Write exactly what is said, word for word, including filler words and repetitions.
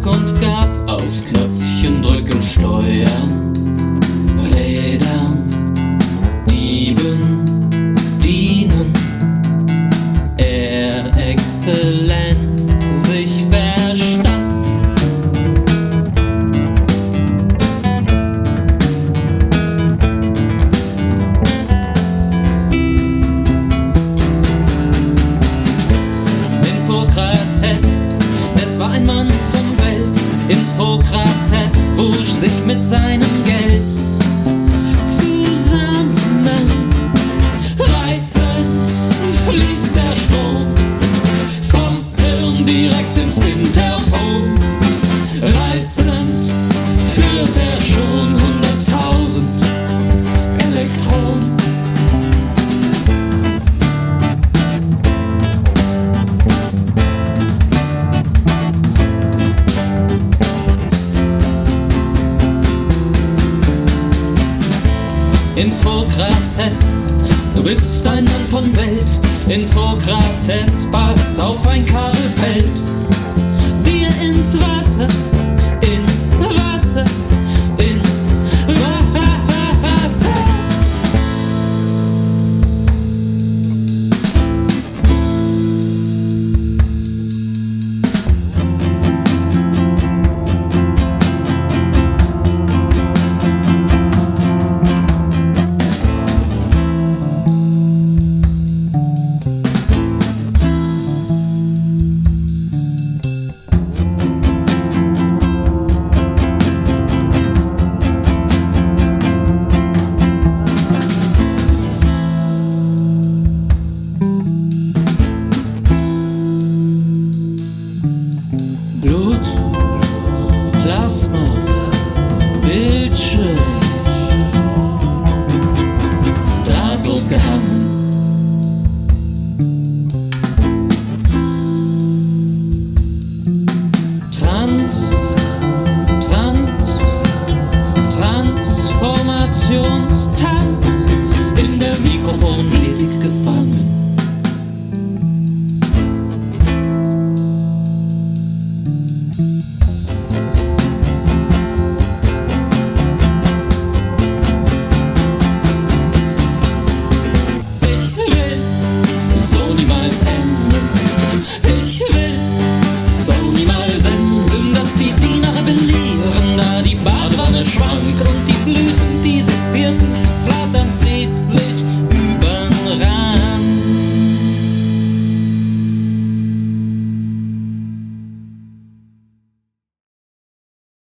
Auskunft gab, aufs Knöpfchen drücken, steuern, Rädern, Dieben, dienen, er exzellent sich verstand. Infokrates, es war ein Mann von Welt. Infokrates wusch sich mit seinem Geld zusammen. Reißend fließt der Strom vom Hirn direkt ins Interphon. Reißend führt er schon hunderttausend Elektronen. Infokrates, du bist ein Mann von Welt. Infokrates, pass auf, ein Kabel fällt dir ins Wasser.